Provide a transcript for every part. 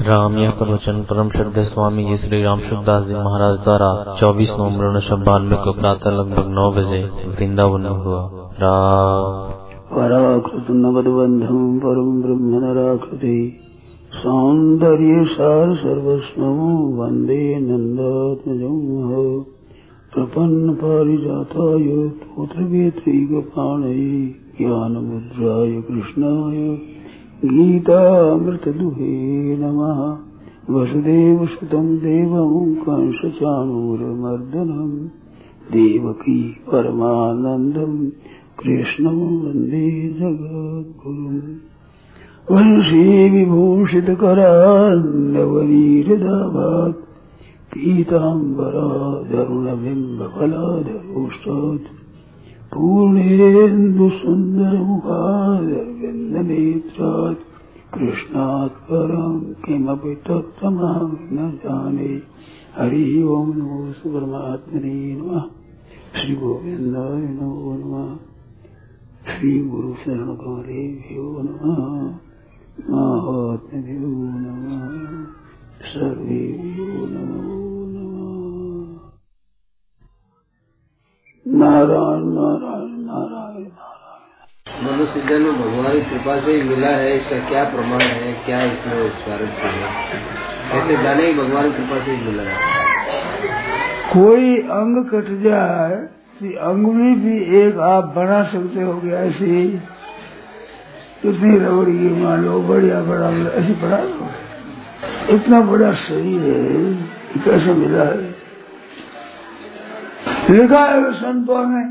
राम यह प्रवचन परम श्रद्धेय स्वामी जी श्री राम सुखदास जी महाराज द्वारा 24 नवंबर 1992 को प्रातः लगभग 9 बजे वृंदावन में हुआ। पराकृतनवद्बन्धं परम ब्रह्म नराकृति सौन्दर्य सार सर्वस्वं वन्दे नन्दात्मजं प्रपन्न पारिजाताय तोत्रवेत्रैकपाणये ज्ञानमुद्राय कृष्णाय गीतामृतदुहे नमः। वसुदेवसुतं देवं कंसचाणूरमर्दनं देवकी परमानन्दं कृष्णं वन्दे जगद्गुरुम्। वंशी विभूषितकरान्नवनीरदाभात् पीताम्बराधरुणबिम्बफलाधरोष्टात् पूर्णेन्दुसुन्दरमुखादरविन्दनेत्रात् कृष्णात् परं किमपि तत्त्वमहं न जाने। हरि ओं नमो परमात्मने नमः। श्री गोविन्दाय नमो नमः। श्री गुरु शरणकमलेभ्यो नमः। महात्म्यो नमः। सर्वेभ्यो नमो नमः। नारायण नारायण नारायण नारायण। मनुष्य जन्म भगवान की कृपा से ही मिला है, इसका क्या प्रमाण है, क्या इसमें स्वीकार है? ऐसे जाने ही भगवान की कृपा से ही मिला है। कोई अंग कट जाए तो अंगुली भी एक आप बना सकते हो गया ऐसी इतनी रबड़ी मान लो बढ़िया बड़ा ऐसी बड़ा लो। इतना बड़ा शरीर है, कैसे मिला है? लिखा है संतों ने,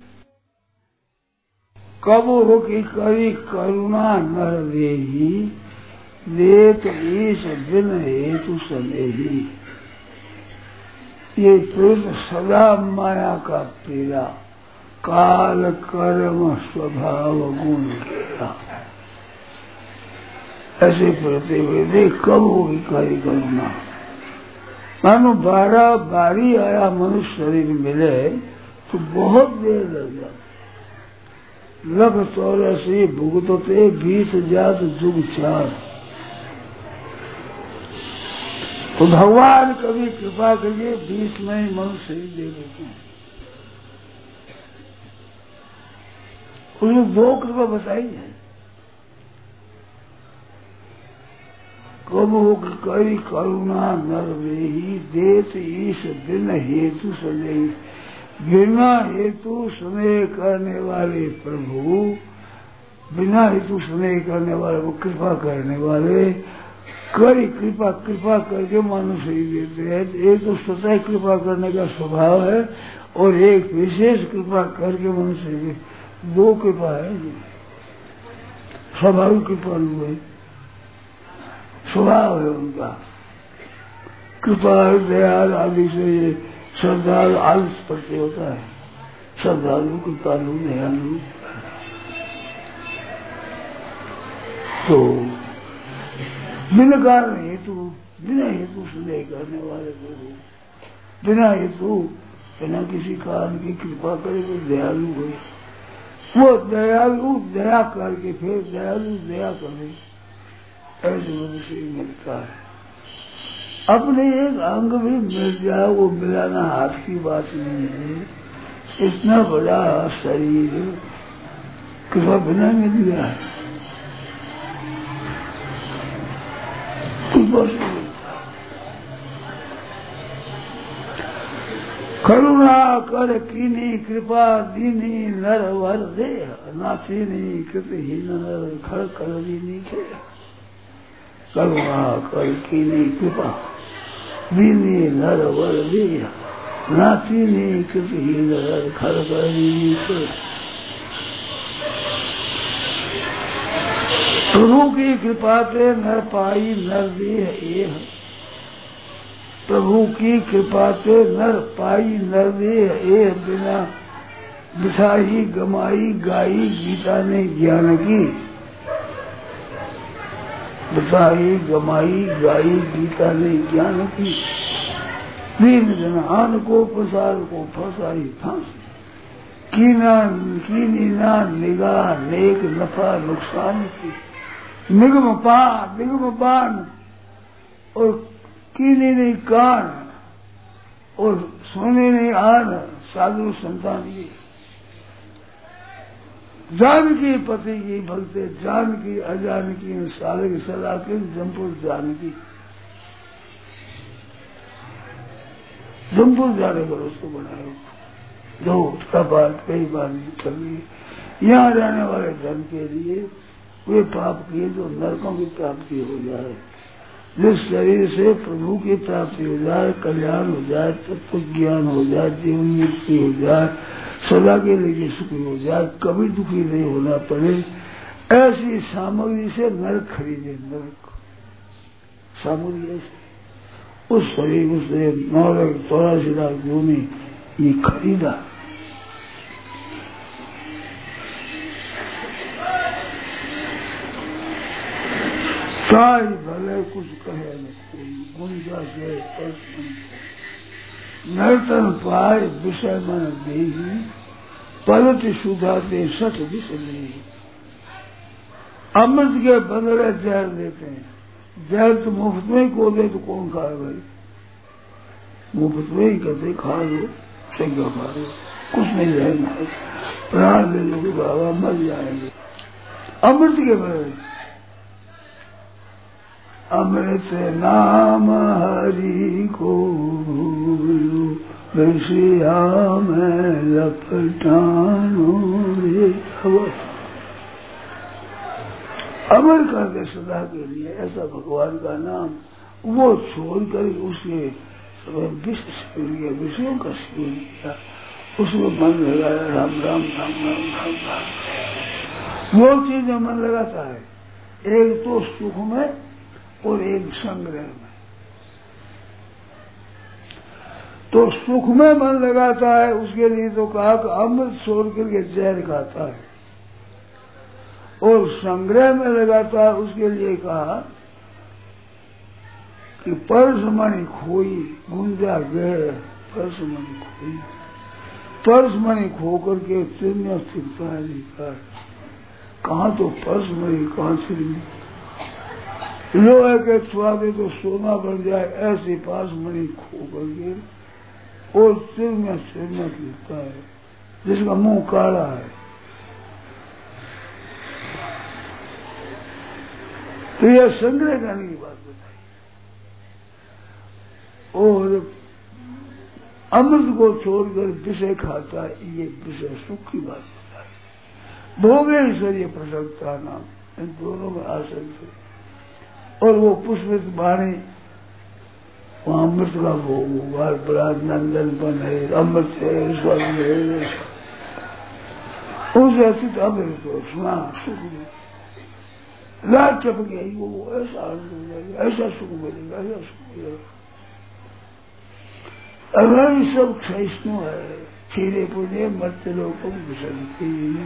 कब हो कि करी करुणा नर देही देत ईश बिन हेतु सनेही। ये पुरुष सदा माया का पीड़ा काल कर्म स्वभाव गुण घेरा। ऐसे पढ़ते हुए देख कब होगी करी करुणा। मानो 12 बारी आया मनुष्य शरीर मिले तो बहुत देर लग जाती। लख 84 भुगतते 20 जात जुग 4। तो भगवान कभी कृपा करिए 20 में ही मनुष्य शरीर दे देते हैं। उसमें 2 कृपा बताई है। कब हो करी करुणा नर देही देत ईश बिन हेतु सनेही। बिना हेतु स्नेह करने वाले प्रभु, बिना हेतु स्नेह करने वाले वो कृपा करने वाले करी कृपा करके मनुष्य ही देते हैं। एक तो स्वतः कृपा करने का स्वभाव है और एक विशेष कृपा करके मनुष्य ही। 2 कृपा है, स्वाभाविक कृपा है, स्वभाव है उनका। कृपा दयाल आदि से ये श्रद्धालु आलस प्रति होता है। श्रद्धालु कृपालु दयालु। तो बिना कारण हेतु बिना हेतु स्नेह करने वाले प्रभु, बिना हेतु बिना किसी कारण की कृपा करे तो दयालु हुए। वो दयालु दया करके फिर दयालु दया करे, ऐसे मनुष्य मिलता है। अपने एक अंग भी मिल जाए वो मिलाना हाथ की बात नहीं है। इतना बड़ा शरीर कृपा बिना मिल गया है। करुणा कर कीनी कृपा दीनी नर वर दे नाथीनी कृतहीन नर खर कर दीनी खे। करुणा कर कीनी कृपा दीनी नर वर दे नाथीनी कृतहीन नर खर कर दीनी खे। प्रभु की कृपा से नर पाई नर देह एह। प्रभु की कृपा से नर पाई नर देह एह। बिना बिसाही गमाई गाई गीता ने ज्ञान की। बिसाही गमाई गाई गीता ने ज्ञान की। दीन जनान को प्रसार को फसाई फांसी। कीनी ना निगाह नेक नफा नुकसान की। निगम पान और कीने नहीं कान और सोने नहीं आन साधु संतान की। जानकी पति की भक्ति जानकी अजानकी साले की सलाह के जमपुर जानकी जमपुर जाने पर उसको बनाए दो उसका बात कई बार नहीं करनी। यहाँ रहने वाले धन के लिए वे पाप किए जो नरकों की प्राप्ति हो जाए, जिस शरीर से प्रभु की प्राप्ति हो जाए, कल्याण हो जाए, तत्व ज्ञान हो जाए, जीवन मुक्ति हो जाए, सदा के लिए सुखी हो जाए, कभी दुखी नहीं होना पड़े, ऐसी सामग्री से नरक खरीदे। नरक सामग्री ऐसी उस शरीर से 9,84 लाख भूमि ये खरीदा। काय भले कुछ कहे न कोई गुंजा से नर्तन पाए विषय मन देही पलट सुधाते सठ विष नहीं। अमृत के बदले जहर देते हैं। जहर तो मुफ्त में ही को दे तो कौन खाए भाई? मुफ्त में ही कैसे खा लो, संज्ञा खा लो, कुछ नहीं रहना, प्राण ले लो बाबा मर जाएंगे। अमृत के बदले अमृत नाम हरि को विषया में लपटानो रे अवश्य अमर कर दे सदा के लिए। ऐसा भगवान का नाम वो छोड़कर उसके विष सेवन किया, विषयों का सेवन किया, उसमें मन लगाया राम राम राम राम राम राम। वो चीज मन लगाता है, एक तो सुख में और एक संग्रह में। तो सुख में मन लगाता है उसके लिए तो कहा कि अमृत छोड़ करके जहर खाता है, और संग्रह में लगाता है उसके लिए कहा कि परसमणि खोई गुंजा गए। परसमणि खोई, परसमणि खो करके चिन्ह फिरता है निकाल। कहाँ तो परसमणि कहाँ चिन्ह, लोहे के छुआ दे तो सोना बन जाए, ऐसे परसमणि खो करके और सिर में फिरता है जिसका मुंह काला है। तो यह संग्रह करने की बात बताई, और अमृत को छोड़कर विषय खाता है, ये विषय सुख की बात बताई। भोगेश्वरी प्रसन्नता नाम, इन दोनों में आसक्त है। और वो पुष्पित वाणी वहां अमृत का भोग होगा, बड़ा नंदनपन है, अमृत है, स्वर्ग है, उसे अतित अमृत हो सुना सुख रात चप गई वो ऐसा आनंद हो जाएगा, ऐसा सुख मिलेगा, ऐसा सुख मिलेगा। अगर सब क्षयष्णु है, खीरे पुण्य मरते लोगों को विसर्जती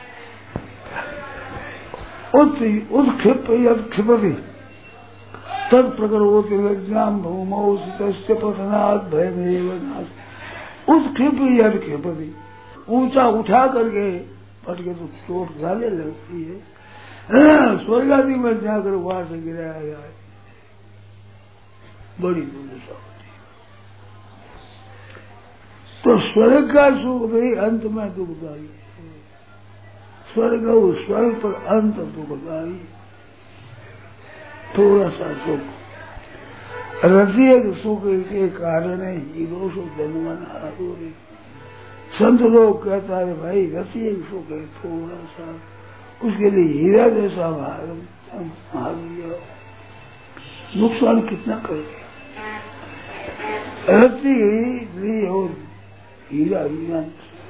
उत्क्षिप यत्क्षिपति तत्प्रकट होते विज्ञान भूमौ तस्य पतनात् भयमेव उत्क्षिप यत्क्षिपति। ऊंचा उठा करके पटके तो चोट गाले लगती है, स्वर्ग आदि में जाकर वहां से गिराया जाए, बड़ी दुर्दशा होती है। तो स्वर्ग का सुख भी अंत में दुखदायी है, स्वर्ग पर अंत दुखदायी। थोड़ा सा सुख रसिक सुख के कारण ही दोषो जन्मन आरोरी। संत लोग कहता है भाई रसिक सुख है थोड़ा सा, उसके लिए हीरा जैसा मार लिया, नुकसान कितना कर दिया। रत्ती ली और हीरा हीरा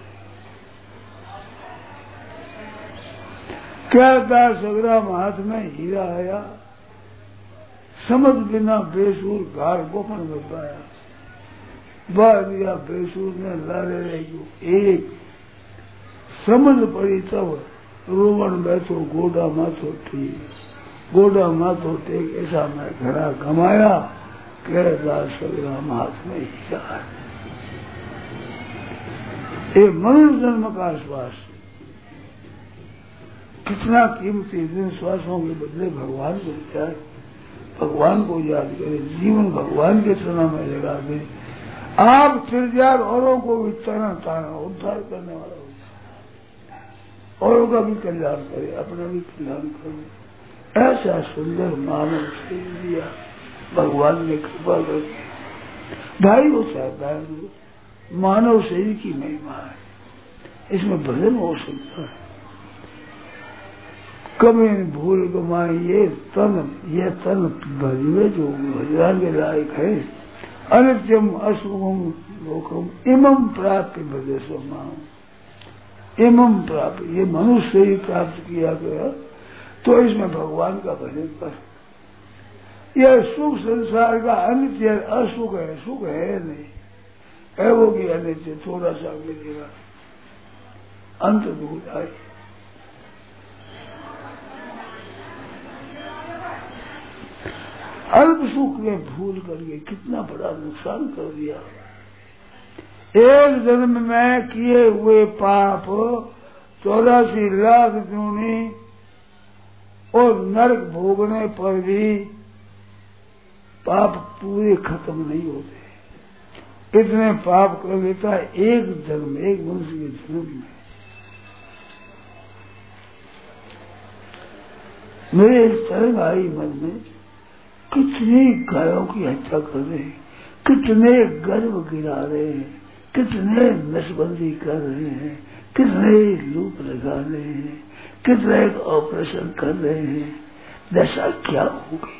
क्या था। संग्राम हाथ में हीरा आया, समझ बिना बेसूर घार गोपन में पाया। बार दिया बेसूर ने लारे रही, एक समझ पड़ी तब रोवन बैठो गोडा माथो ठीक, गोडा माथो टेक ऐसा मैं घड़ा कमाया, कहता संग्राम हाथ में हीरा है। ये मनुष्य जन्म का श्वास कितना कीमती, जिन श्वासों के बदले भगवान को जाए भगवान को याद करें, जीवन भगवान के चरणों में लगा दे। आप तिरजार औरों को भी तरह ताना उद्धार करने वाला हो, औरों का भी कल्याण करे, अपना भी कल्याण करे। ऐसा सुंदर मानव शरीर दिया भगवान ने, कृपा करके। भाई हो चाहे बहन हो, मानव शरीर की महिमा है, इसमें भजन हो सकता है। कभी भूल गमाई ये तन भजवे जो भजन के लायक है। अनित्यम अशुभम लोकम इमम प्राप्त भजे समाओ। इमम प्राप्त, ये मनुष्य ही प्राप्त किया गया, तो इसमें भगवान का भजन कर। यह सुख संसार का अनित्य असुख है, सुख है नहीं, है वो भी अनित्य, थोड़ा सा मिलेगा, अंत दूर आए। अल्प सुख में भूल करके कितना बड़ा नुकसान कर दिया। एक जन्म में किए हुए पाप 84 लाख दूनी और नरक भोगने पर भी पाप पूरे खत्म नहीं होते। इतने पाप कर लेता है एक जन्म, एक मनुष्य के जन्म में। मेरे एक तरंग आई मन में, कितनी गायों की हत्या कर रहे हैं, कितने गर्भ गिरा रहे हैं, कितने नसबंदी कर रहे हैं, कितने लूप लगा रहे हैं, कितने ऑपरेशन कर रहे हैं। दशा क्या होगी?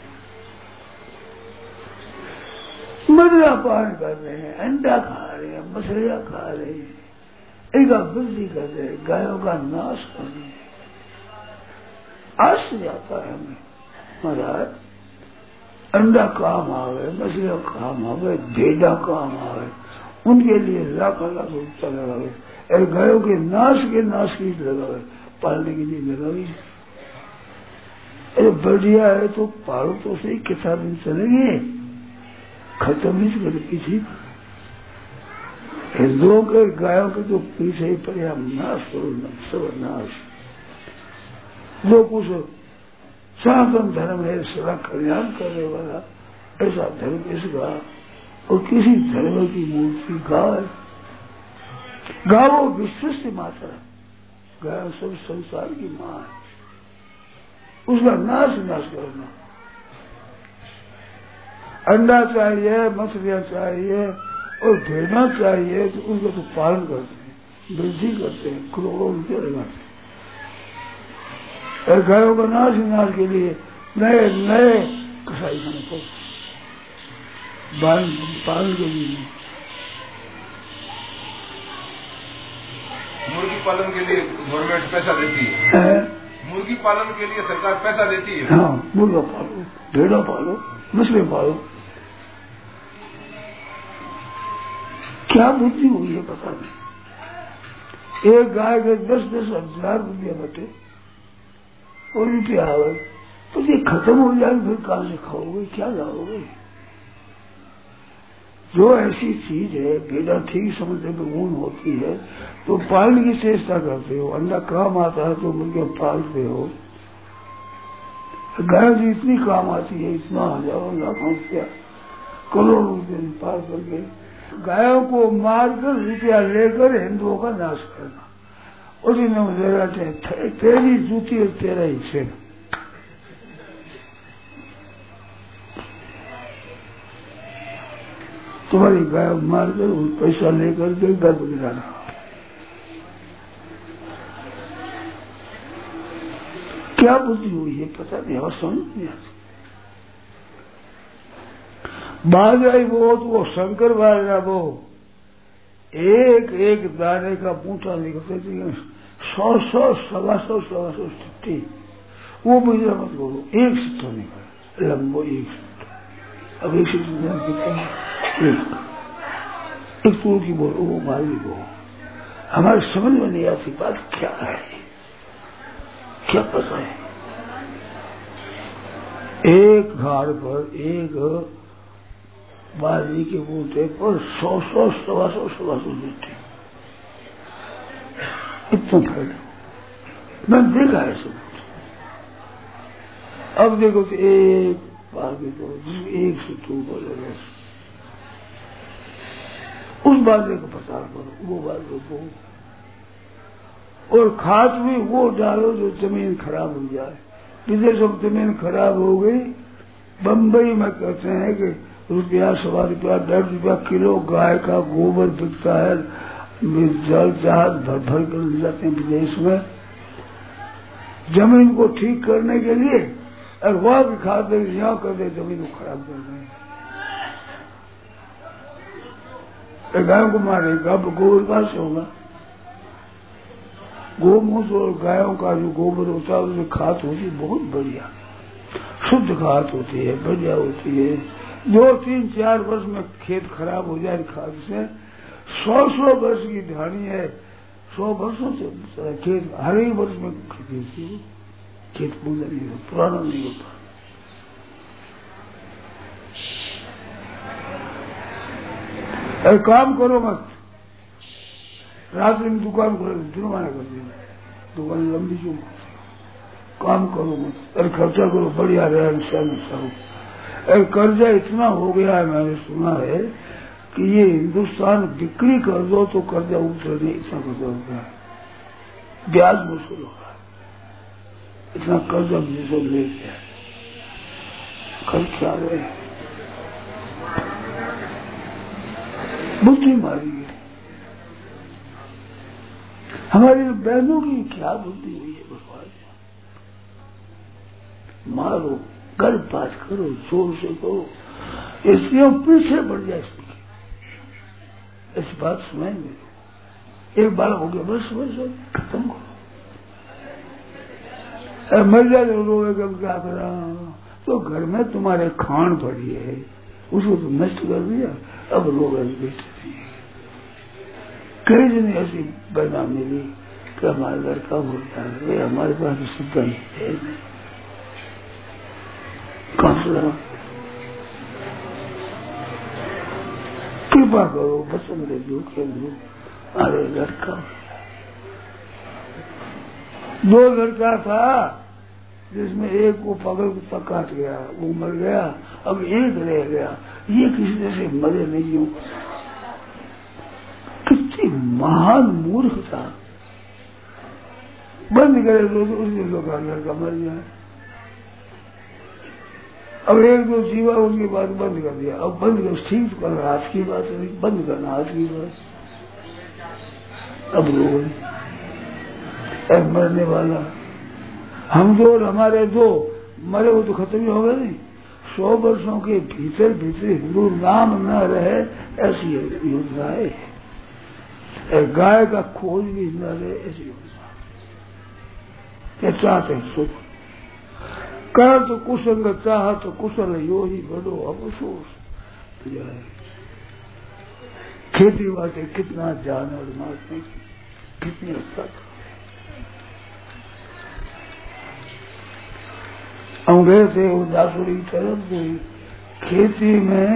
मदिरा पान कर रहे हैं, अंडा खा रहे हैं, मछलियां खा रहे हैं, इनका वृद्धि कर रहे हैं, गायों का नाश कर रहे हैं। आश्चर्य आता है हमें, महाराज अंडा काम आ गए, मछलियां काम आ गए, भेड़ा काम आ गए, उनके लिए लाख लाख रुपया लगा गए, और गायों के नाश की लगा गए, पालने के लिए लगा गई। अरे बढ़िया है तो पालो तो सही, कितना दिन चलेंगे, खत्म ही कर पीछे। हिंदुओं के गायों के तो पीछे ही पड़े, हम नाश करो, सब नाश। जो कुछ सनातन धर्म है, सदा कल्याण करने वाला, ऐसा धर्म इसका, और किसी धर्म की मूर्ति गाय, गावो विश्व से माता, गाय सब संसार की मां है, उसका नाश करना। अंडा चाहिए, मछलियां चाहिए और भेड़ा चाहिए, तो उनका तो पालन करते हैं, वृद्धि करते हैं, करोड़ों रुपये लगाते हैं। गायों का नाश के लिए नए कसाई खाने को पालन के लिए, मुर्गी पालन के लिए गवर्नमेंट पैसा देती है, मुर्गी पालन के लिए सरकार पैसा देती है। हाँ, मुर्गा पालो, भेड़ा पालो, मछली पालो। क्या बुद्धि हुई है पता नहीं। एक गाय के 10-10 हजार रुपया बटे और रुपया आवे, तो ये खत्म हो जाए, फिर कहां से खाओगे, क्या लाओगे? जो ऐसी चीज है, भेड़ा ठीक समझते में ऊन होती है तो पालने की चेष्टा करते हो, अंडा काम आता है तो मुर्गियां पालते हो। गाय जी इतनी काम आती है, इतना हजारों लाखों रुपया, करोड़ों रुपये पाल करके गायों को मारकर रुपया लेकर हिंदुओं का नाश करना, और इन्हें मुझे रहते हैं तेरी जूती और तेरा हिस्से। तुम्हारी गाय मारकर पैसा लेकर के गर्भ गिराना। क्या बुद्धि हुई है पता नहीं, और समझ नहीं आ सकती। बाज आई वो शंकर बाजा वो एक दाने का बूटा निकलते थे, 100 सवा सौ सिट्टी, वो मुझे मत करो, एक सिट्टा निकला लंबो, एक सिट्टा। अब एक सिट्टा कितने, एक तूर की बोल, वो माली वो। हमारे समझ में नहीं आती बात क्या है, क्या पता है। एक घाड़ पर एक बाजी के बूटे पर 100 सवा सौ सिट्टी, इतना फैला मैं देखा है सब। अब देखो कि एक बाकी तो एक से टू बोले बस उस बाजे का प्रचार करो, वो बाजे को, और खाद भी वो डालो जो जमीन खराब हो जाए। विदेशों में जमीन खराब हो गई, बम्बई में कहते हैं कि ₹1, ₹1.25, ₹1.5 किलो गाय का गोबर बिकता है, जल जहाज भर भर कर ले जाते हैं विदेश में जमीन को ठीक करने के लिए, और वहां की खाद यहाँ कर दे जमीन को खराब कर रहे हैं। गायों को मारेगा, अब गोबर कहां से होगा? गोमूत्र और गायों का जो गोबर होता है उसमें खाद होती है बहुत बढ़िया, शुद्ध खाद होती है, बढ़िया होती है। 2, 3, 4 वर्ष में खेत खराब हो जाए खाद से, 100 वर्ष की ढाणी है, 100 वर्षों से खेत हर एक वर्ष में खेती होती है, खेत पूरा नहीं होता, पुराना नहीं होता। काम करो मत, रात्रि में दुकान खोलो, जुर्माना कर दिया, दुकान लंबी क्यों? काम करो मत, अरे खर्चा करो, बढ़िया रहन सहन सब। अरे कर्जा इतना हो गया है, मैंने सुना है कि ये हिंदुस्तान बिक्री कर दो तो कर्जा उतर नहीं, इतना कर्जा हो गया है, ब्याज वसूल हो रहा है, इतना कर्जा मुझे ले गया, कल क्या रहे बुद्धि मारी है हमारी बहनों की, क्या बुद्धि हुई है भगवान? मारो, गर्भपात करो, जोर से करो, इसलिए पीछे बढ़ जाए, इसलिए इस बात सुनाएंगे। एक बालक हो गया, बस बस खत्म करो, मर जाए रोएगा क्या करा? तो घर में तुम्हारे खान पड़ी है, उसको तो नष्ट कर दिया, अब रोग बेटे नहीं। कई दिन ऐसी बहना मिली कि हमारा लड़का बोलता है, हमारे पास तो सिद्धा नहीं है, कांसला कृपा करो, बचन दे दो, खेल दो। अरे लड़का 2 लड़का था, जिसमें एक को पगल तक काट गया, वो मर गया, अब एक रह गया, ये किसी तरह से मरे नहीं हो। कितनी महान मूर्ख था, बंद करे तो उसने लगा लड़का मर गया। अब 1-2 जीवा उसके बाद बंद कर दिया, अब बंद कर ठीक करना आज की बात है, बंद करना आज की बात। अब रो गई, मरने वाला हम 2 और हमारे 2 मरे, वो तो खत्म ही हो गए नहीं। 100 वर्षों के भीतर भीतर हिंदू नाम न रहे, ऐसी योजना है। गाय का खोज भी न रहे, ऐसी योजना क्या चाहते हैं? सुख कर तो कुशल चाह तो कुशल यो ही बड़ो अफसोस। खेती बातें कितना जान और मारने की कितनी हद। हम गए थे उदासुरी तरफ से, खेती में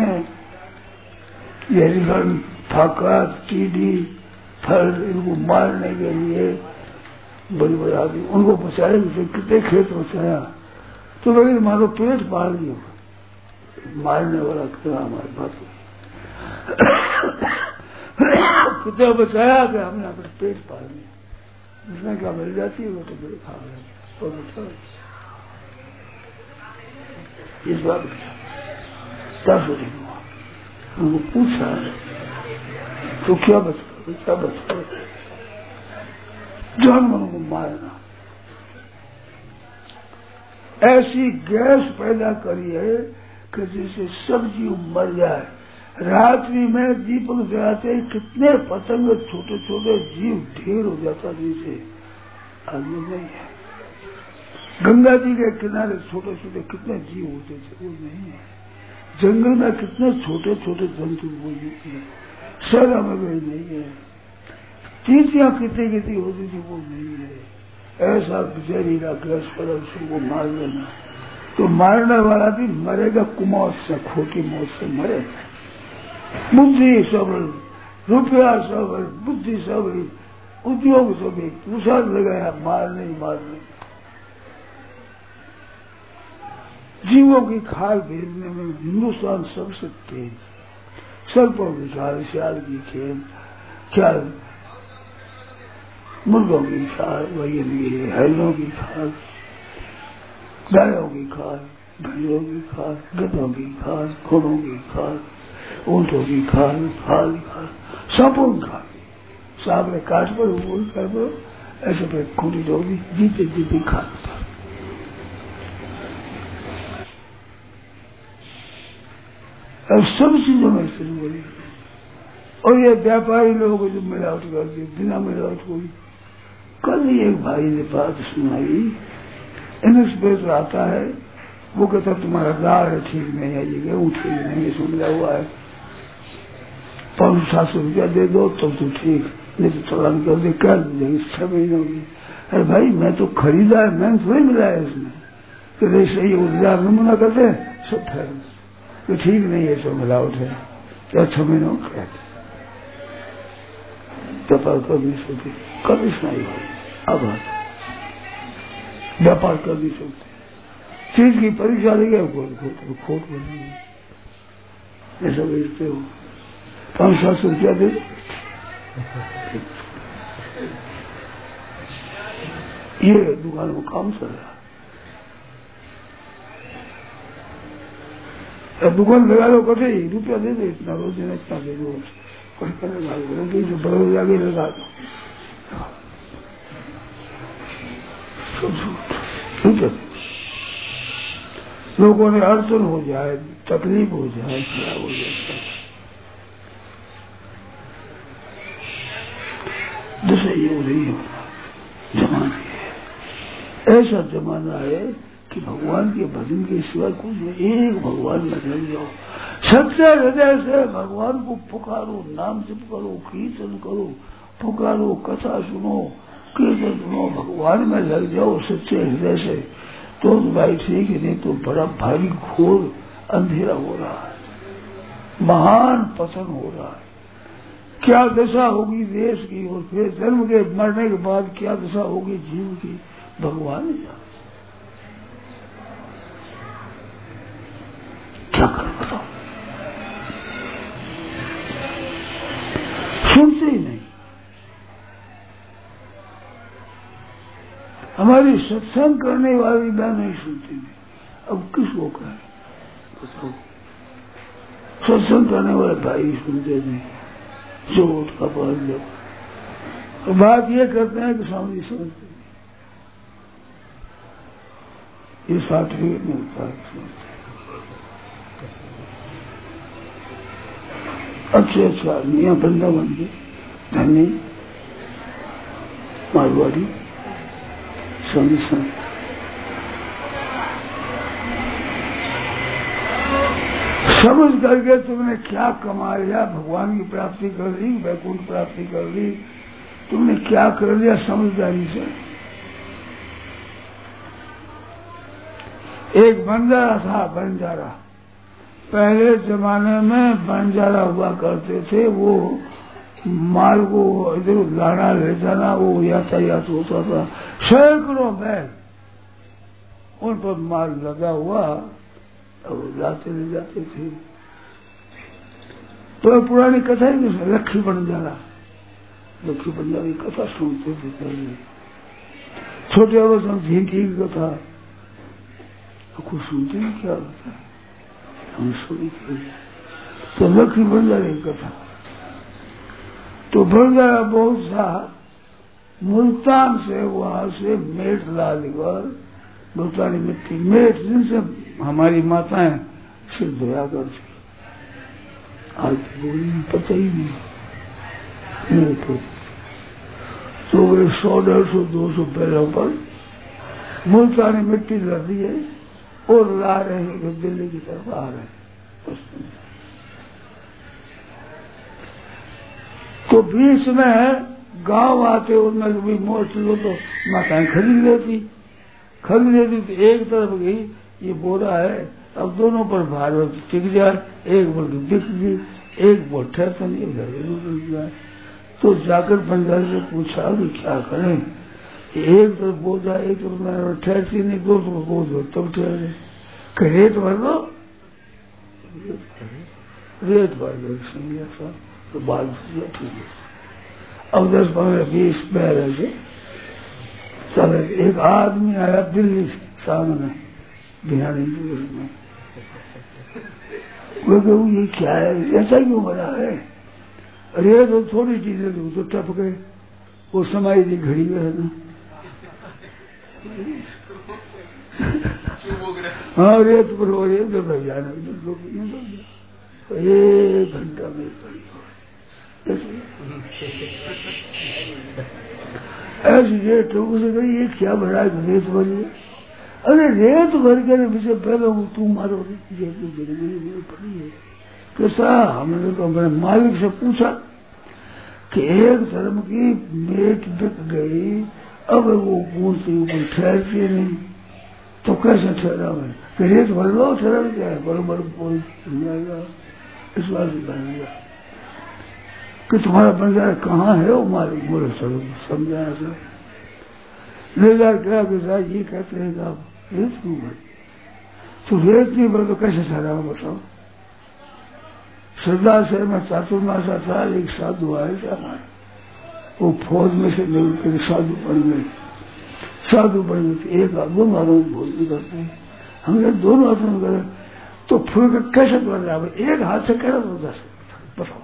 हरिहर फाका टीडी फल इनको मारने के लिए बड़ी बड़ी आदमी उनको बचाए, कितने खेत बचाया, तो भाई मारो पेट पाल दिया, मारने वाला क्या हमारे बात कितना बचाया कि हमने अपने पेट पाल दिया, जिसने क्या मिल जाती है वो तो मेरे खा गया। इस बात क्या सोचेंगे? उनको पूछा तो क्या बचा जानवरों को मारना, ऐसी गैस पैदा करी है कि जिससे सब जीव मर जाए। रात्रि में दीपक जलाते कितने पतंग छोटे छोटे जीव ढेर हो जाता, जिसे आदमी नहीं है। गंगा जी के किनारे छोटे छोटे कितने जीव होते थे, वो नहीं है। जंगल में कितने छोटे छोटे जंतु वो नहीं है, शहर में भी नहीं है। चींटियां कितनी होती थी, वो नहीं है। ऐसा जहरीला गैस पर उसको मार लेना, तो मारने वाला भी मरेगा कुमौत से, खोटी मौत से मरेगा। बुद्धि सबल, रुपया सबल, बुद्धि सबल, उद्योग सभी प्रसाद लगाया, मारने। जीवों की खाल भेजने में हिंदुस्तान सबसे तेज। सर्पों की खाल, सियाल की खेल खाल, मुर्गों की खाल, वही हरणों की खाल, गायों की खाल, भेड़ों की खाल, गधों की खाल, घोड़ों की खाल, ऊंटों की खाल, खाल सांपों की खाल। सांप ने काट पर वो कर दो, ऐसे पे खूटी डोगी जीते जीते खाल। अब सब चीजों में शुरू करी। और ये व्यापारी लोग जो मिलावट करते बिना मिलावट कोई। कल ही एक भाई ने बात सुनाई, इंस्पेक्टर आता है, वो कहता तुम्हारा दाल है ठीक नहीं है, ये गेहूं ठीक नहीं है, सुन हुआ है, 500-700 रुपया दे दो तब तो ठीक, नहीं तो चलान कर दे, क्या देंगे 6 महीनों की। अरे भाई मैं तो खरीदा है, मैंने थोड़ी मिला है इसमें कि सही उधार नमूना करते सब फैल तो ठीक नहीं है, सब मिलावट है, क्या 6 महीनों का व्यापार कर नहीं सकते, कभी सुनाई भाई। अब व्यापार कर नहीं सकते, चीज की परीक्षा देगा खोट बनी, ऐसा बेचते हो 500-700 रुपया दे दो। ये दुकान में काम चल रहा है, दुकान लगा लो कटे रुपया दे दो, इतना रोज देना, इतना दे दो, लगा दो, बड़े आगे लगा दो, लोगों ने अड़चन हो जाए, तकलीफ हो जाए, खराब हो जाए, जैसे ये नहीं होता जमाना है। ऐसा जमाना है कि भगवान के भजन के सिवा कुछ नहीं, एक भगवान में लग जाओ, सच्चे हृदय से भगवान को पुकारो, नाम जप करो, कीर्तन करो, पुकारो, कथा सुनो, कीर्तन सुनो, भगवान में लग जाओ सच्चे हृदय से, तो भाई ठीक है, नहीं तो बड़ा भारी घोर अंधेरा हो रहा है, महान पतन हो रहा है। क्या दशा होगी देश की और फिर जन्म के मरने के बाद क्या दशा होगी जीव की, भगवान जानते। क्या करें बताओ, सुनते ही नहीं। हमारी सत्संग करने वाली मैं नहीं सुनती नहीं, अब किसको कहें बताओ। सत्संग करने वाले भाई सुनते नहीं, जोट का पास जब बात ये करते हैं कि स्वामी समझते नहीं, ये सर्टिफिकेट मिलता है समझते। अच्छे आदमी यहाँ वृंदावन के धनी मारवाड़ी स्वामी संत, समझ करके तुमने क्या कमा लिया, भगवान की प्राप्ति कर ली, वैकुंठ प्राप्ति कर ली, तुमने क्या कर लिया समझदारी से। एक बंजारा था, बंजारा पहले जमाने में बंजारा हुआ करते थे, वो माल को इधर लाना ले जाना, वो यातायात होता था, सैकड़ों बैल उन पर माल लगा हुआ और लाते ले जाते थे। तो पुरानी कथा ही नहीं, लक्ष्मी बंजारा, लक्ष्मी बंजारा की कथा सुनते थे पहले, छोटे अवस्था में झींकी की कथा, कुछ सुनते हैं क्या होता है, हम सुनी तो लक्ष्मी बंजारे की कथा। तो बंजारा बहुत सा मुल्तान से वहां से मेट ला लेकर, मुल्तानी मिट्टी मेट जिनसे हमारी माताएं सिर धोया करती, आज बोली पता ही नहीं, तो वे 100-150-200 बैलों पर मुल्तानी मिट्टी लदी है और ला रहे हैं, दिल्ली की तरफ आ रहे हैं। तो बीच में गांव आते, उनमें कभी मोस्ट लो तो माताएं खरीद लेती, तो एक तरफ गई ये बोरा है, अब दोनों पर भार टिक जाए, एक बोल बिक गई, एक बोल ठहरता नहीं घर जाए। तो जाकर बंजारे से पूछा कि क्या करें, एक तरफ बोझ जाए, एक तरफ ठहरती नहीं, दो तरफ बोझ हो तब ठहरे। रेत भर दो, रेत भर दो ऐसा तो बाल ठीक है। अब 10, 15, 20 बैल से चले। एक आदमी आया दिल्ली से सामने बिहारी में, वो ये क्या है, ऐसा क्यों बना है? अरे तो थोड़ी चीजें दो तो टप गए, वो समाई थी घड़ी में है ना। हाँ रेत पर हो रही तो भैया 1 घंटा में पड़ी ऐसी रेत उसे कही ये क्या भरा है रेत भरी। अरे रेत भर के मुझे पहले तू मारो ये पड़ी है कैसा। हमने तो अपने मालिक से पूछा कि एक धर्म की मेट बिक गई, अब वो पूछती ऊपर ठहरती नहीं तो कैसे ठहरा मैं कि रेत भर लो ठहर क्या है बराबर बोल जाएगा। इस बात से बनेगा कि तुम्हारा बंजारा कहाँ है, वो मालिक बोले चलो समझाया सर ले जा क्या कि साहब ये कहते हैं कि आप रेत क्यों भर, तो रेत नहीं भर तो कैसे ठहरा बताओ। सरदार शहर में चातुर्मासा था, एक साधु आए थे हमारे, वो फौज में से मिल कर साधु बन गए, साधु बन गए। एक दोनों हाथों में भोज भी करते हैं, हमने दोनों हाथों में करे तो फूल का कैसे बन रहा है, एक हाथ से कैसे होता है बताओ।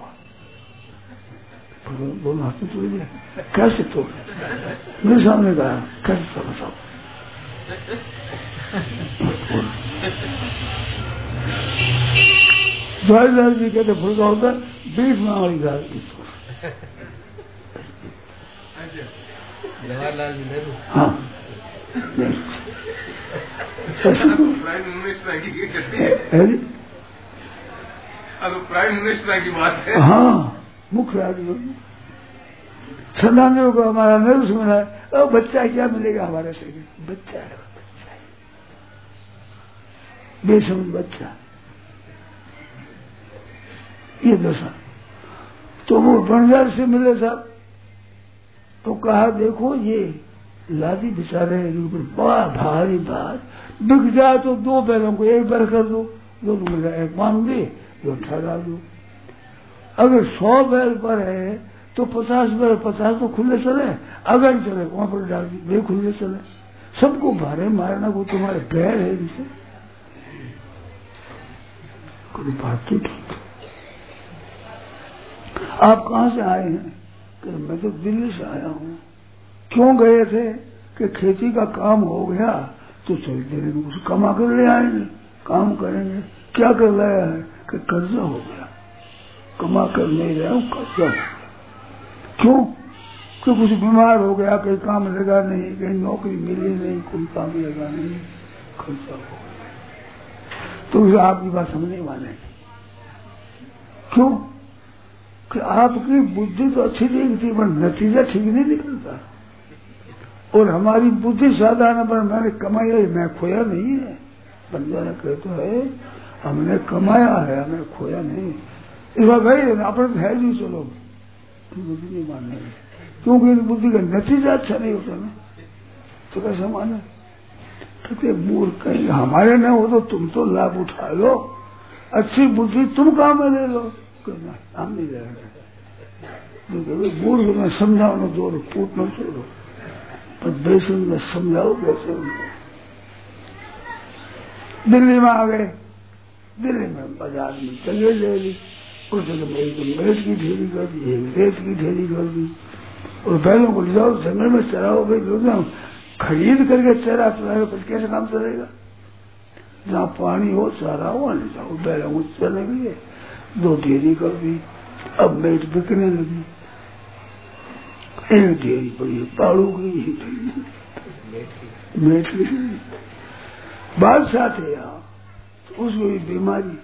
दोनों हाथ में तोड़ दिया, कैसे तोड़, मेरे सामने कहा कैसे तोड़ बताओ। जवाहरलाल जी कहते फूल का होता 20 मांगली का जवाहरलाल जी नेहरू। हाँ प्राइम मिनिस्टर की बात है। हाँ मुख्य आदमी श्रद्धांजलि को हमारा नेहरू से मिला है, बच्चा क्या मिलेगा हमारे से, बच्चा है, बच्चा है बेसमझ बच्चा, ये दशा। तो वो बंजार से मिले साहब तो कहा देखो ये लादी बेचारे बड़ा भारी भार बिक जाए तो 2 बैलों को 1 बैल कर दो, दोनों मिला 1 मांग दे जो ठहरा दो। अगर 100 बैल पर है तो 50 बैल 50 तो खुले चले, अगर चले वहां पर डाल दी वे खुले चले, सबको भारे मारना को तुम्हारे बैल है इनसे कोई बात तो ठीक। आप कहां से आए हैं कि मैं तो दिल्ली से आया हूँ। क्यों गए थे कि खेती का काम हो गया तो चलते रहे कुछ कमा कर ले आएंगे, काम करेंगे। क्या कर रहा है कि कर्जा हो गया, कमा कर नहीं रहा हूँ कर्जा हो गया। क्यों कि कुछ बीमार हो गया, कहीं काम लगा नहीं, कहीं नौकरी मिली नहीं, कोई काम लगा नहीं, कर्जा हो गया। तो उसे आपकी बात समझ माने क्यों कि आपकी बुद्धि तो अच्छी नहीं थी पर नतीजा ठीक नहीं निकलता। और हमारी बुद्धि साधारण पर मैंने कमाया है, मैं खोया नहीं है। बंदा कहता है हमने कमाया है, हमें खोया नहीं। इस बार भाई अपने है जी चलो बुद्धि नहीं मानने, क्योंकि इस बुद्धि का नतीजा अच्छा नहीं होता ना, तो कैसे माने। कहते मूर्ख कहीं हमारे न हो तो तुम तो लाभ उठा लो, अच्छी बुद्धि तुम काम में ले लो, हम नहीं ले रहे। मूर्ख में समझाओ न जोड़ो, फूट न छोड़ो, पर बेसन में समझाओ कैसे उनको। दिल्ली में आ गए, दिल्ली में बाजार में जगह ले ली, उस जगह में एक मेज की ढेरी कर दी, एक रेत की ढेरी कर दी, और बैलों को ले जाओ जंगल में चराओ। भाई लोग खरीद करके चरा चलाएगा पर कैसे काम चलेगा। जहाँ पानी हो चारा हो वहां ले जाओ, बैलों को चलने के लिए 2 ढेरी कर दी। अब मेट बिकने लगी, एक ढेरी पड़ी है ताड़ू की, मेट की बादशाह थे यहाँ, तो उसको भी बीमारी।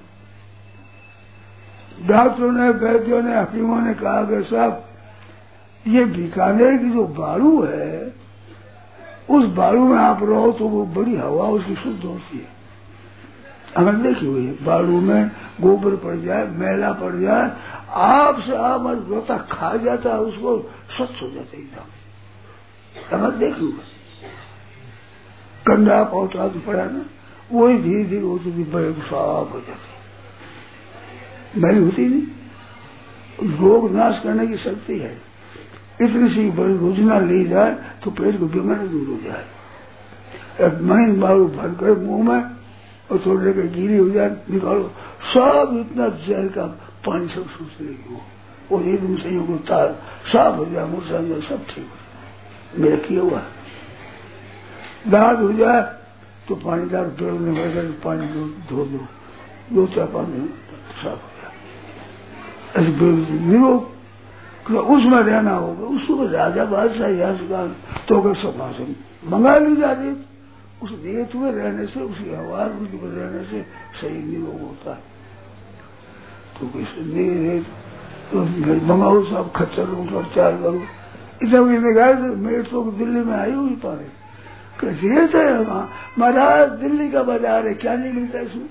डॉक्टरों ने, वैद्यों ने, हकीमों ने कहा कि साहब ये बीकानेर की जो बाड़ू है उस बाड़ू में आप रहो तो वो बड़ी हवा उसकी शुद्ध होती है। हमें देखी हुई है, बाड़ू में गोबर पड़ जाए, मैला पड़ जाए, आपसे आप रोता खा जाता है, उसको स्वच्छ हो जाता है एकदम। हमें देखी हुई कंडा पहुंचा तो पड़ा ना, वही धीरे धीरे होती थी, बड़े साफ हो जाती, मैल होती नहीं। रोग नाश करने की शक्ति है। इतनी सी बड़ी रोजना ली जाए तो पेट की बीमारी दूर हो जाए। एक महीन बालू भर कर मुंह में और थोड़ी देर गीली हो जाए, निकालो, सब इतना जहर का पानी सब सूख लेगी वो, और एकदम से तार साफ हो जाए, मुर्सा जाए, सब ठीक हो जाए। मेरा किया हुआ दांत हो जाए तो पानी दार पेड़ में भरकर पानी धो दो, 2-4-5 दिन साफ हो जाए। ऐसे निरोग उसमें रहना होगा। उसको राजा बादशाह यासगान तो अगर समासन मंगा ली जाती, उस रेत में रहने से, उसकी आवाज में रहने से सही निरोग होता है। तो किसी रेत तो मंगाओ, सब खच्चर सब चार करो, इतना निकाय मेरे तो दिल्ली में आई हुई पानी रेत है वहां। महाराज दिल्ली का बाजार है, क्या नहीं मिलता इसमें?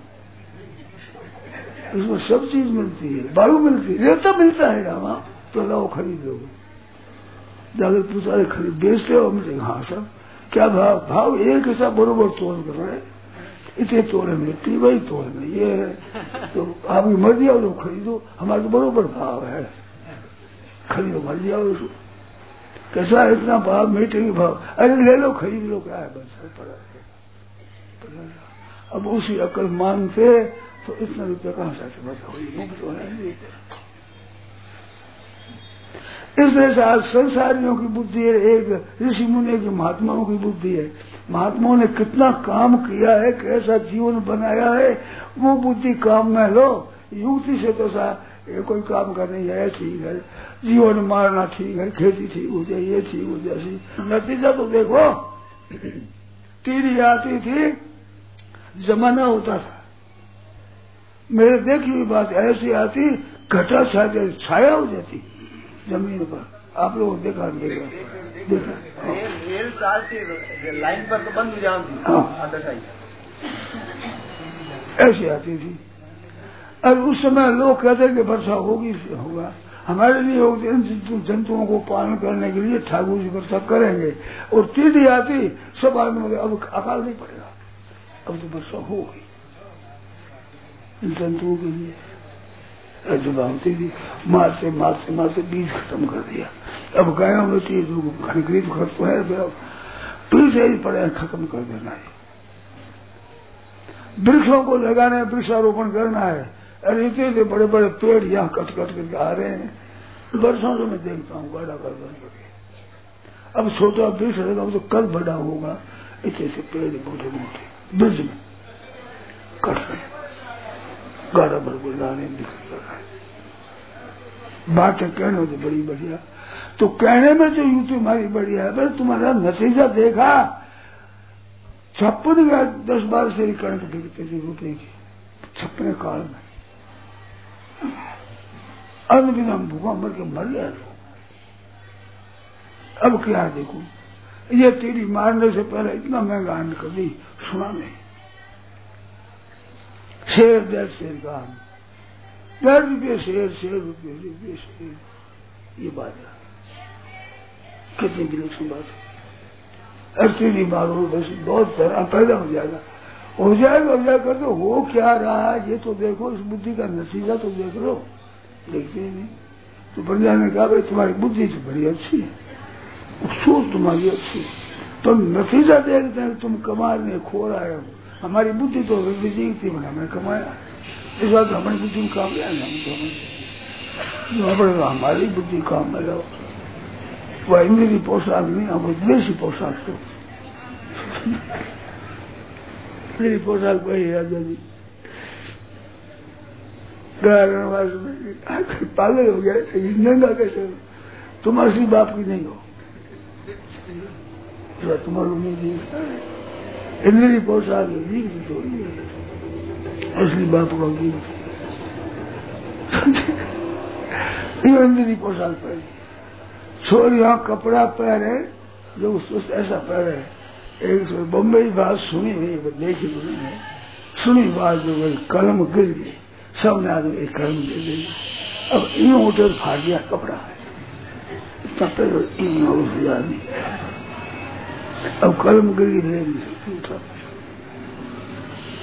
इसमें सब चीज मिलती है, बालू मिलती है, रेता मिलता है वहां, तो लाओ खरीद लो। जाकर पूछा खरीद बेचते हो? मुझे हाँ सब। क्या भाव? भाव एक ऐसा बरोबर तोड़ कर रहे, इतने तोड़े मिट्टी, वही तोड़े में ये है, तो आपकी मर्जी आओ तो खरीदो, हमारा तो बरोबर भाव है, खरीदो मर्जी आओ। उसको कैसा इतना भाव, मीठे की भाव, अरे ले लो खरीद लो, क्या है बस पड़ा है। अब उसी अकल मानते तो इतना रुपया कहाँ से बचा? इस तरह से आज संसारियों की बुद्धि है, एक ऋषि मुनि की, महात्माओं की बुद्धि है। महात्माओं ने कितना काम किया है, कैसा जीवन बनाया है, वो बुद्धि काम में लो। युक्ति से तो कोई काम करना है, ठीक है, जीवन मारना ठीक है, खेती ठीक हो जाए, ये ठीक हो जाए, नतीजा तो देखो। तीड़ी आती थी, जमाना होता था, मेरे देखी हुई बात ऐसी आती, घटा छाया हो जाती जमीन पर। आप लोग देखा रेल लाइन पर तो बंद हो जाती, हाँ ऐसी आती थी। और उस समय लोग कहते कि वर्षा होगी, होगा, हमारे लिए होगी, जंतुओं को पालन करने के लिए ठाकुर जी वर्षा करेंगे। और टीडी आती, सब आदमी अब अकाल नहीं पड़ेगा, अब तो वर्षा होगी इन जंतुओं के लिए। जबावती थी, मारते बीज खत्म कर दिया। अब गायों में खनखरीद खत्म है, बीज ही पड़े खत्म कर देना है। वृक्षों को लगाना है, वृक्षारोपण करना है। अरे इतने बड़े बड़े पेड़ यहाँ कट करके आ रहे हैं, वर्षों से मैं देखता हूँ गाढ़ा कर करके। अब छोटा वृक्ष रहेगा तो कल बड़ा होगा, इतने से पेड़ मोटे मोटे ब्रिज में कट रहे, गाढ़ा बरबर लाने निकल रहा है। बातें कहने तो बड़ी बढ़िया, तो कहने में जो युक्ति हमारी बढ़िया है, पर तुम्हारा नतीजा देखा, 56 का 10-12 से कणक बिकते थे रुपए की 56 काल में। अन्न बिना भूखा मर के मर गया लोग। अब क्या देखो, ये तीड़ी मारने से पहले इतना महंगा अन्न कभी सुना नहीं। शेर 10 शेर का अन्न, 10 रुपये शेर, 6 रुपये शेर, ये बात है। कितनी विलक्षण बात है। तीड़ी मारो बस बहुत पैदा हो जाएगा, हो जाकर तो हो क्या रहा है ये तो देखो, इस बुद्धि का नतीजा तो देख लो। देखते ही नहीं। तो पंजा ने कहा भाई तुम्हारी बुद्धि तो बड़ी अच्छी है, सोच तुम्हारी अच्छी है, तुम नतीजा देखते हैं तुम कमा रहे खो रहे हो। हमारी बुद्धि तो विजयी थी, हमने कमाया, इस बात हमारी बुद्धि में काम लिया तो हमारी बुद्धि काम में लो। वह इंद्री पोशाक नहीं, हम विदेशी पोशाक तो मेरी पोशाक वही राजा जी पागल हो गया, नंगा कैसे? तुम असली बाप की नहीं हो, तुम्हारा नहीं इंद्री पोशाक थोड़ी असली बाप का गीत इंद्री पोशाक पहने, छोर यहाँ कपड़ा पहने जो ऐसा पहने। एक बम्बई बात सुनी नहीं, देखी नहीं है, सुनी बात जो कलम गिर गई, सबने आदमी एक कलम दे दी। अब यूं उठे फाड़ दिया कपड़ा है, इतना पहले आदमी, अब कलम गिर गई ले नहीं सकती, उठा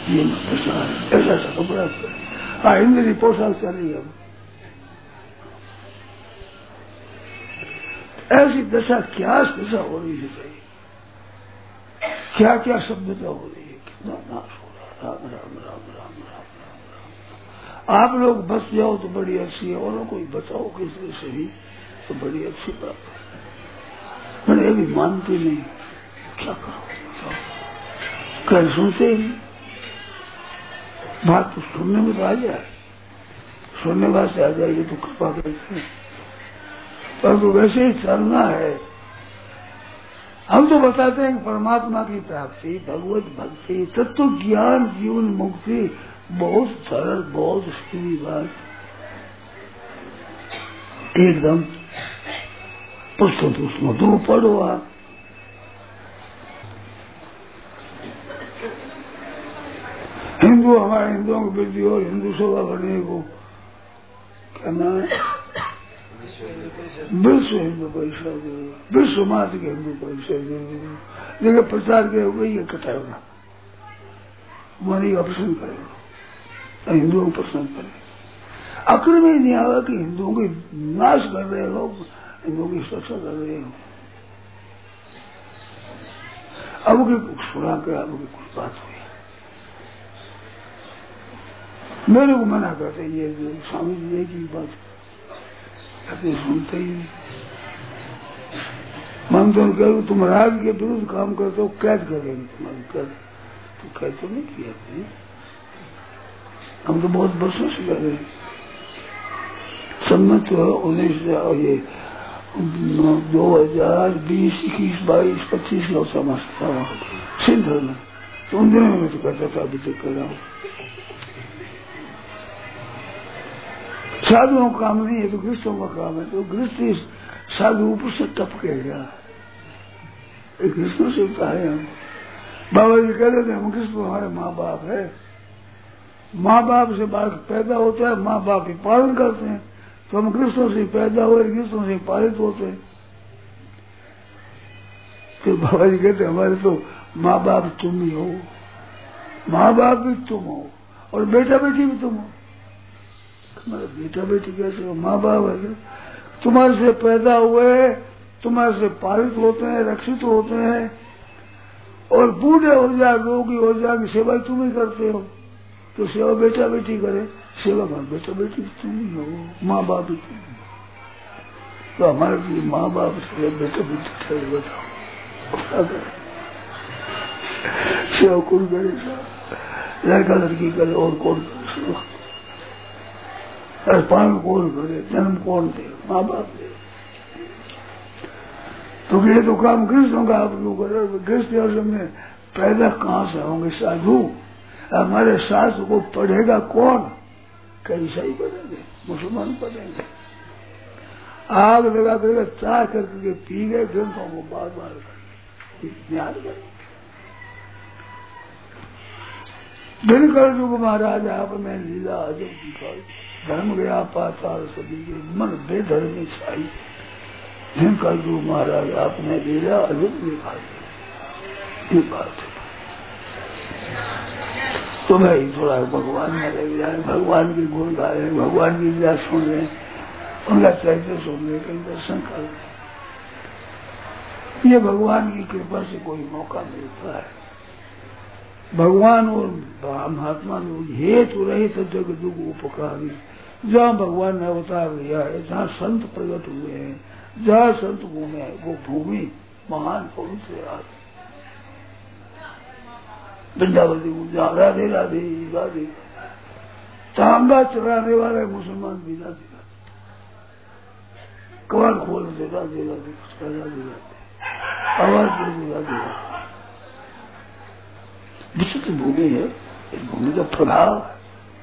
ये दशा है, ऐसा सा कपड़ा। हाँ, इंद्री पोशाक चली अब। ऐसी दशा क्या दशा हो रही है, क्या क्या सभ्यता हो रही है, कितना नाश हो रहा है। राम राम राम राम राम राम। आप लोग बच जाओ तो बड़ी अच्छी है, और कोई बचाओ किसी से ही तो बड़ी अच्छी बात है। मैंने अभी मानती नहीं, क्या करो, कल सुनते ही बात तो सुनने में तो आ जाए, सुनने वास्ते आ जाए, ये तो कृपा करते हैं, पर तो वैसे ही चलना है। हम तो बताते हैं कि परमात्मा की प्राप्ति, भगवत भक्ति, तत्व ज्ञान, जीवन मुक्ति बहुत सरल, बहुत सीधी बात, एकदम पुस्तक उसमें तो पढ़ो आप। हिंदू, हमारे हिंदुओं की वृद्धि और हिंदू सभा बनने को क्या नाम है, विश्व हिंदू परिषद, विश्व मात्र के हिंदू परिषद, देखिए प्रचार के वही कटाएगा, वही ऑपरेशन करेगा, हिंदुओं को पसंद करेगा। अक्ल में नहीं आवा कि हिंदुओं की नाश कर रहे लोग, हिंदुओं की सुरक्षा कर रहे हो। अब की सुना कर अब की कुछ बात हुई, मेरे को मना करते, ये स्वामी जी की बात अपने सुनते ही नहीं। मन तो कहो तुम राज के विरुद्ध काम करते हो, कैद करेंगे तुम्हारी, कैद तो कैद तो नहीं किया अपने, हम तो बहुत वर्षों से कर रहे हैं। सम्मत 19 2020, 21, 22, 25 का समझ था सिंध में, तो उन दिनों में तो करता था, अभी तक कर रहा हूँ। साधुओं का काम नहीं है, तो गृहस्थों का काम है। तो गृहस्थी साधु ऊपर से टपकेगा, गृहस्थों से है। हम बाबा जी कहते थे हम गृहस्थ हमारे माँ बाप है, माँ बाप से बालक पैदा होता है, माँ बाप ही पालन करते हैं, तो हम गृहस्थों से पैदा हुए, गृहस्थों से पालित होते हैं। तो बाबा जी कहते हमारे तो माँ बाप तुम ही हो, माँ बाप भी तुम हो, और बेटा बेटी भी तुम हो। तुम्हारे बेटा बेटी कैसे हो, माँ बाप है, तुम्हारे से पैदा हुए, तुम्हारे से पालित होते हैं, रक्षित होते हैं, और बूढ़े हो जाए, रोगी हो जाए की सेवा तुम ही करते हो। तो सेवा बेटा बेटी करे, सेवा में बेटा बेटी तुम ही हो, माँ बाप भी तुम ही हो। तो हमारे लिए माँ बाप से बेटा बेटी ठहरे, बताओ क्या करे, सेवा कौन करेगा, लड़का लड़की करे और कौन करे, पालन कौन करे, जन्म कौन दे, माँ बाप दे। तो ये तो काम गृहस्थों का आप लोग करे, गृहस्थ में पैदा कहाँ से होंगे साधु, हमारे शास्त्र को पढ़ेगा कौन, कई ईसाई पढ़ेंगे, मुसलमान पढ़ेंगे, आग लगा कर चाह करके पी गए, ग्रंथों को बार बार याद करें। बिल्कुल युग महाराज आपने लीला अजब दिखाई, धर्म गया पाताल सभी के, मन बेधर्मी छाई, जिनका युग महाराज आपने लीला अजब दिखाई। ये बात है। तो भाई थोड़ा भगवान में लग जाए, भगवान की गुण गा रहे, भगवान की लीला सुन रहे, उनका चरित्र सुन रहे, कहीं दर्शन कर रहे, ये भगवान की कृपा से कोई मौका मिलता है। भगवान और महात्मा हेतु रहित जग दुख उपकारी, जहाँ भगवान ने अवतार लिया है, जहाँ संत प्रकट हुए हैं, जहाँ संत घूमे हैं, वो भूमि महान पवित्र है। वृंदावती जहाँ राधे राधे राधे, तांगा चलाने वाले मुसलमान भी राधे राधे, कवाड़ खोल से राधे राधे, राधे राधे, आवाज राधे राधे। विचित्र भूमि है, इस भूमि का प्रभाव है।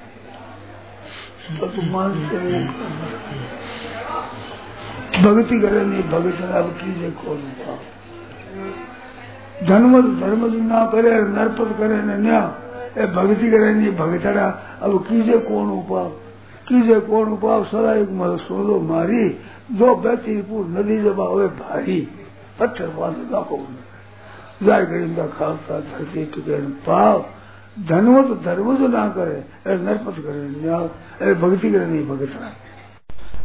भक्ति करे नहीं, भगत अब कीजिए कौन, धर्म ना करे, नरपत करे न्या, भक्ति करे नहीं, भगतड़ा अब कीजिए कौन उपाव, कीजिए कौन उपाव, सदा एक सोलो मारी, जो बैतीपुर नदी जब आवे भारी, पत्थर बांध ना को जाय गरीब का खालसा धरती टुके पाव, धनवत धर्म तो ना करे, नरपत करे, भक्ति करे नहीं भगत